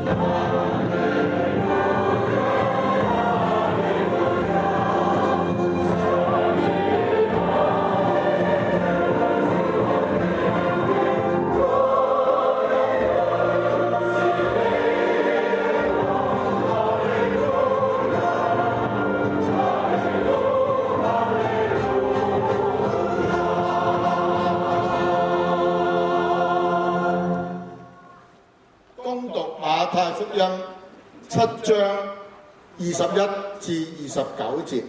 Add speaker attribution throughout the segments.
Speaker 1: 7章21至29節，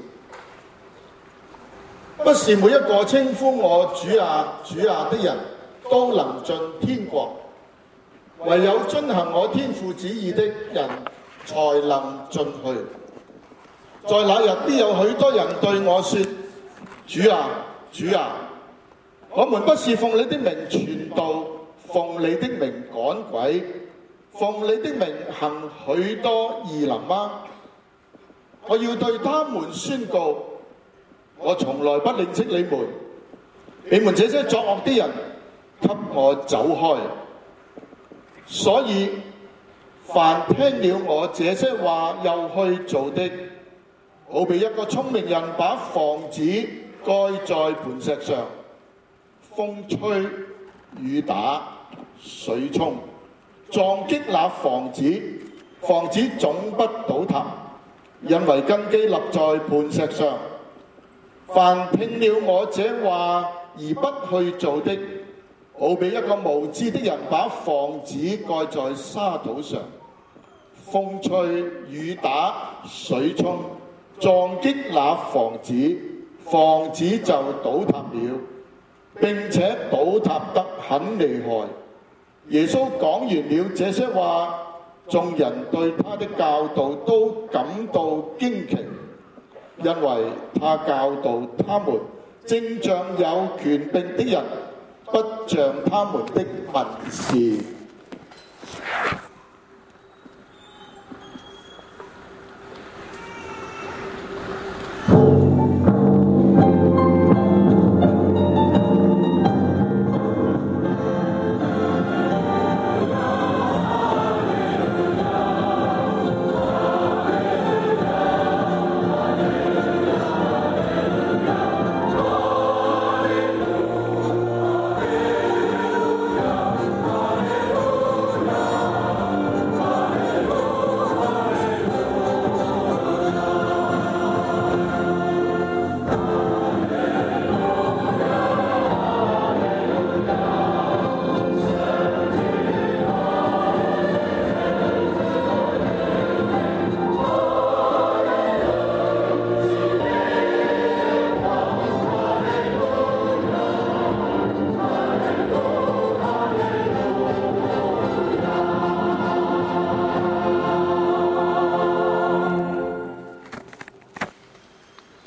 Speaker 1: 不是每一個稱呼我主啊主啊的人都能進天國，唯有遵行我天父旨意的人才能進去。在那日必有許多人對我說：主啊主啊，我們不是奉你的名傳道，奉你的名趕鬼，奉你的名行許多異能嗎？我要對他們宣告，我從來不認識你們，你們這些作惡的人，給我走開！所以凡聽了我這些話又去做的，好比一個聰明人把房子蓋在磐石上，風吹雨打水沖，撞擊那房子，房子總不倒塌，因為根基立在磐石上。凡聽了我這話而不去做的，好比一個無知的人把房子蓋在沙土上，風吹雨打水沖，撞擊那房子，房子就倒塌了，並且倒塌得很厲害。耶穌講完了這些話，眾人對他的教導都感到驚奇，因為他教導他們正像有權柄的人，不像他們的文士。